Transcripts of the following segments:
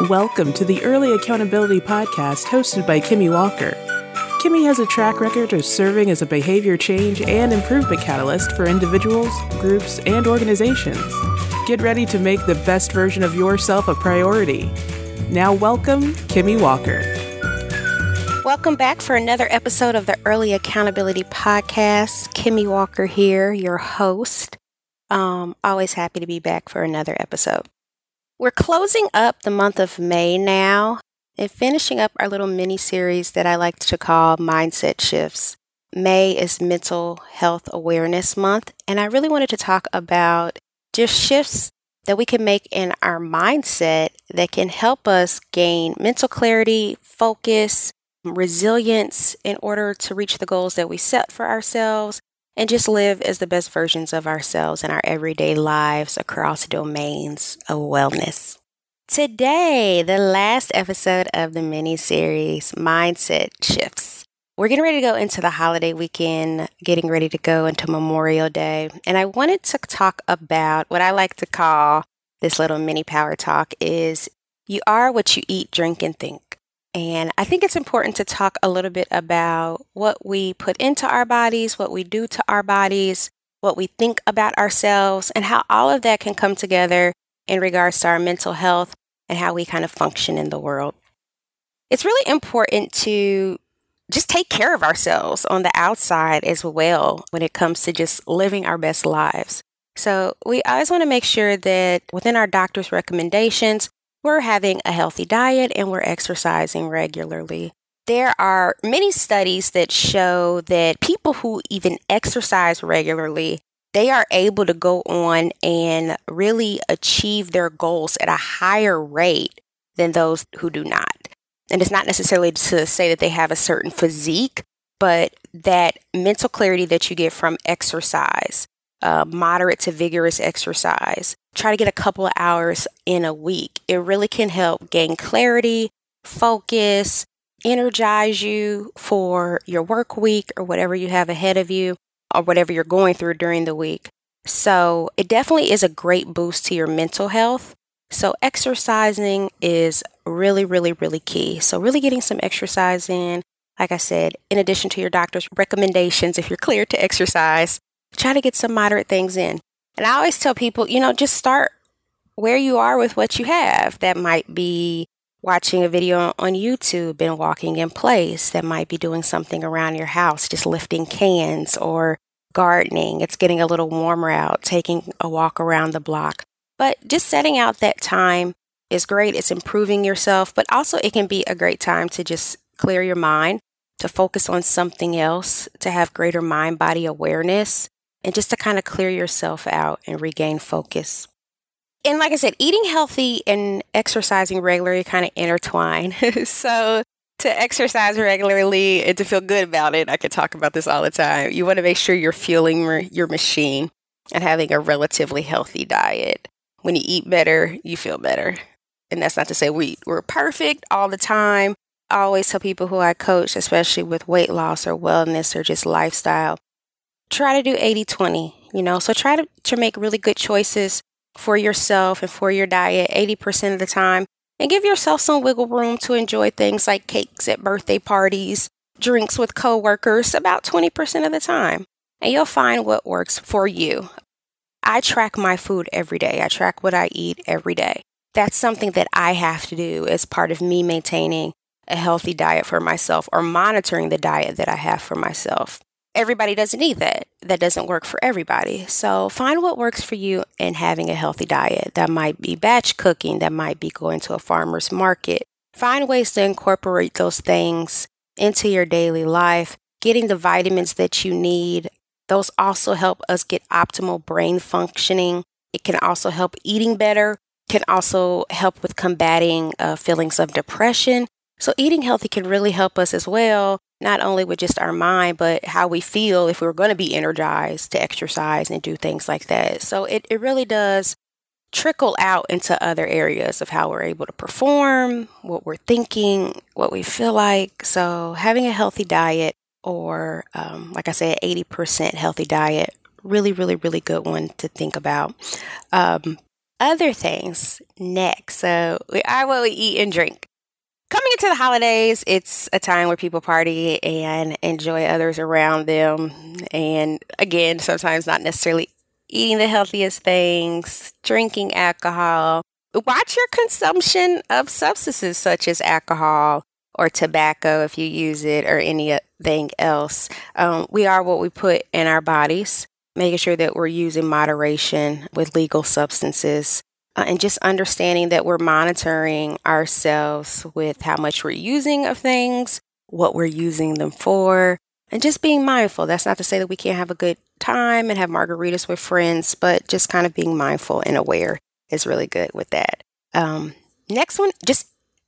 Welcome to the Early Accountability Podcast hosted by Kimmy Walker. Kimmy has a track record of serving as a behavior change and improvement catalyst for individuals, groups, and organizations. Get ready to make the best version of yourself a priority. Now welcome, Kimmy Walker. Welcome back for another episode of the Early Accountability Podcast. Kimmy Walker here, your host. Always happy to be back for another episode. We're closing up the month of May now and finishing up our little mini-series that I like to call Mindset Shifts. May is Mental Health Awareness Month, and I really wanted to talk about just shifts that we can make in our mindset that can help us gain mental clarity, focus, resilience in order to reach the goals that we set for ourselves and just live as the best versions of ourselves in our everyday lives across domains of wellness. Today, the last episode of the mini-series, Mindset Shifts. We're getting ready to go into the holiday weekend, getting ready to go into Memorial Day, and I wanted to talk about what I like to call this little mini power talk is you are what you eat, drink, and think. And I think it's important to talk a little bit about what we put into our bodies, what we do to our bodies, what we think about ourselves, and how all of that can come together in regards to our mental health and how we kind of function in the world. It's really important to just take care of ourselves on the outside as well when it comes to just living our best lives. So we always want to make sure that within our doctor's recommendations, we're having a healthy diet and we're exercising regularly. There are many studies that show that people who even exercise regularly, they are able to go on and really achieve their goals at a higher rate than those who do not. And it's not necessarily to say that they have a certain physique, but that mental clarity that you get from exercise, moderate to vigorous exercise, try to get a couple of hours in a week. It really can help gain clarity, focus, energize you for your work week or whatever you have ahead of you or whatever you're going through during the week. So it definitely is a great boost to your mental health. So exercising is really, really, really key. So really getting some exercise in, like I said, in addition to your doctor's recommendations, if you're cleared to exercise, try to get some moderate things in. And I always tell people, just start where you are with what you have. That might be watching a video on YouTube and walking in place. That might be doing something around your house, just lifting cans or gardening. It's getting a little warmer out, taking a walk around the block. But just setting out that time is great. It's improving yourself, but also it can be a great time to just clear your mind, to focus on something else, to have greater mind-body awareness, and just to kind of clear yourself out and regain focus. And like I said, eating healthy and exercising regularly kind of intertwine. So to exercise regularly and to feel good about it, I could talk about this all the time. You want to make sure you're fueling your machine and having a relatively healthy diet. When you eat better, you feel better. And that's not to say we're perfect all the time. I always tell people who I coach, especially with weight loss or wellness or just lifestyle, try to do 80-20, so try to make really good choices for yourself and for your diet 80% of the time and give yourself some wiggle room to enjoy things like cakes at birthday parties, drinks with coworkers about 20% of the time. And you'll find what works for you. I track my food every day. I track what I eat every day. That's something that I have to do as part of me maintaining a healthy diet for myself or monitoring the diet that I have for myself. Everybody doesn't need that. That doesn't work for everybody. So find what works for you in having a healthy diet. That might be batch cooking. That might be going to a farmer's market. Find ways to incorporate those things into your daily life, getting the vitamins that you need. Those also help us get optimal brain functioning. It can also help eating better, can also help with combating feelings of depression. So eating healthy can really help us as well, not only with just our mind, but how we feel if we're going to be energized to exercise and do things like that. So it really does trickle out into other areas of how we're able to perform, what we're thinking, what we feel like. So having a healthy diet or, like I said, 80% healthy diet, really, really, really good one to think about. other things next. So we are what we eat and drink. Coming into the holidays, it's a time where people party and enjoy others around them. And again, sometimes not necessarily eating the healthiest things, drinking alcohol. Watch your consumption of substances such as alcohol or tobacco if you use it or anything else. We are what we put in our bodies, making sure that we're using moderation with legal substances. And just understanding that we're monitoring ourselves with how much we're using of things, what we're using them for, and just being mindful. That's not to say that we can't have a good time and have margaritas with friends, but just kind of being mindful and aware is really good with that. Next one, just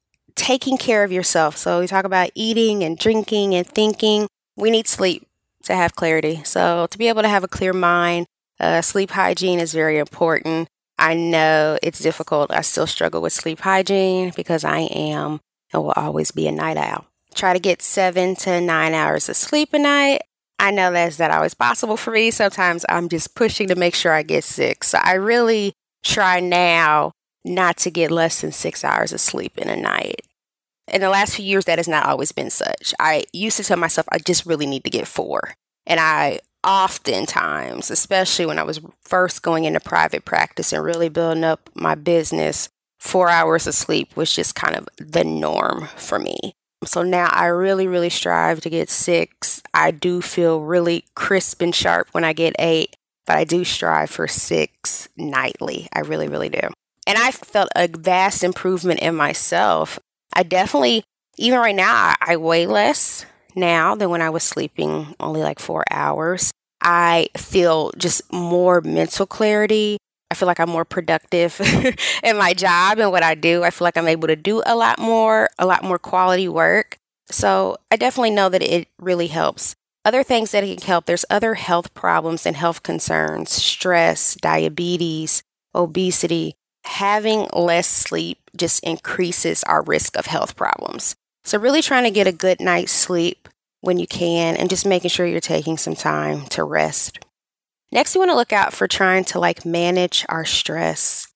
taking care of yourself. So we talk about eating and drinking and thinking. We need sleep to have clarity. So to be able to have a clear mind, sleep hygiene is very important. I know it's difficult. I still struggle with sleep hygiene because I am and will always be a night owl. Try to get 7 to 9 hours of sleep a night. I know that's not always possible for me. Sometimes I'm just pushing to make sure I get 6. So I really try now not to get less than 6 hours of sleep in a night. In the last few years, that has not always been such. I used to tell myself I just really need to get 4. And I oftentimes, especially when I was first going into private practice and really building up my business, 4 hours of sleep was just kind of the norm for me. So now I really, really strive to get 6. I do feel really crisp and sharp when I get 8, but I do strive for 6 nightly. I really, really do. And I felt a vast improvement in myself. I definitely, even right now, I weigh less now than when I was sleeping only like 4 hours. I feel just more mental clarity. I feel like I'm more productive in my job and what I do. I feel like I'm able to do a lot more quality work. So I definitely know that it really helps. Other things that it can help, there's other health problems and health concerns, stress, diabetes, obesity. Having less sleep just increases our risk of health problems. So really trying to get a good night's sleep when you can and just making sure you're taking some time to rest. Next, we want to look out for trying to manage our stress.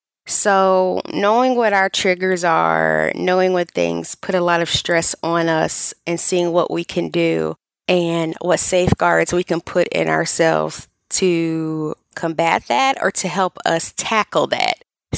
So knowing what our triggers are, knowing what things put a lot of stress on us and seeing what we can do and what safeguards we can put in ourselves to combat that or to help us tackle that.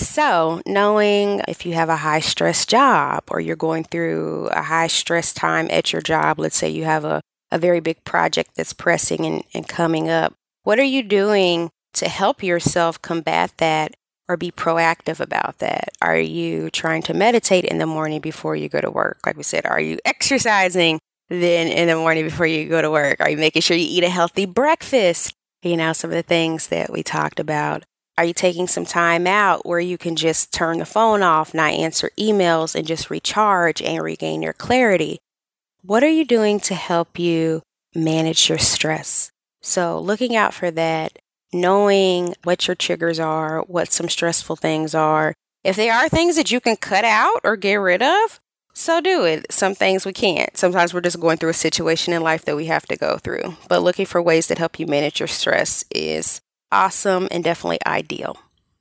So knowing if you have a high stress job or you're going through a high stress time at your job, let's say you have a very big project that's pressing and coming up, what are you doing to help yourself combat that or be proactive about that? Are you trying to meditate in the morning before you go to work? Like we said, are you exercising then in the morning before you go to work? Are you making sure you eat a healthy breakfast? Some of the things that we talked about. Are you taking some time out where you can just turn the phone off, not answer emails, and just recharge and regain your clarity? What are you doing to help you manage your stress? So looking out for that, knowing what your triggers are, what some stressful things are. If there are things that you can cut out or get rid of, so do it. Some things we can't. Sometimes we're just going through a situation in life that we have to go through. But looking for ways that help you manage your stress is awesome and definitely ideal.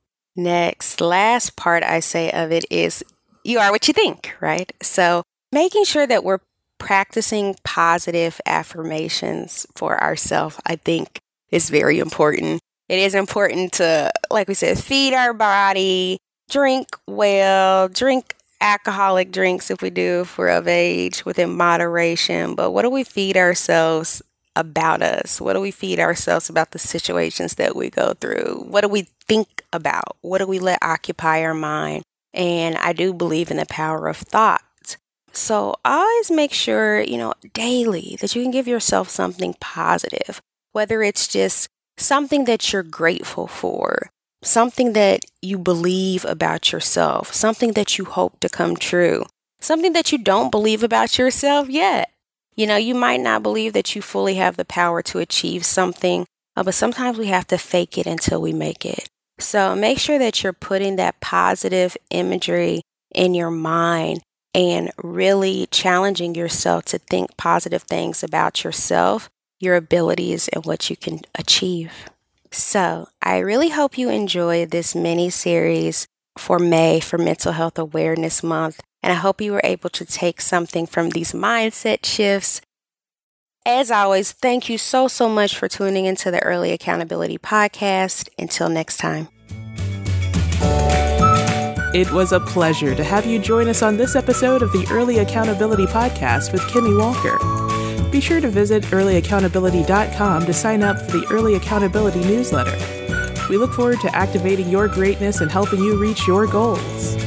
Next, last part I say of it is you are what you think, right? So making sure that we're practicing positive affirmations for ourselves, I think is very important. It is important to, like we said, feed our body, drink well, drink alcoholic drinks if we're of age within moderation. But what do we feed ourselves about us? What do we feed ourselves about the situations that we go through? What do we think about? What do we let occupy our mind? And I do believe in the power of thought. So always make sure, daily that you can give yourself something positive, whether it's just something that you're grateful for, something that you believe about yourself, something that you hope to come true, something that you don't believe about yourself yet. You might not believe that you fully have the power to achieve something, but sometimes we have to fake it until we make it. So make sure that you're putting that positive imagery in your mind and really challenging yourself to think positive things about yourself, your abilities, and what you can achieve. So I really hope you enjoyed this mini series for May for Mental Health Awareness Month. And I hope you were able to take something from these mindset shifts. As always, thank you so much for tuning into the Early Accountability Podcast. Until next time. It was a pleasure to have you join us on this episode of the Early Accountability Podcast with Kimmy Walker. Be sure to visit earlyaccountability.com to sign up for the Early Accountability newsletter. We look forward to activating your greatness and helping you reach your goals.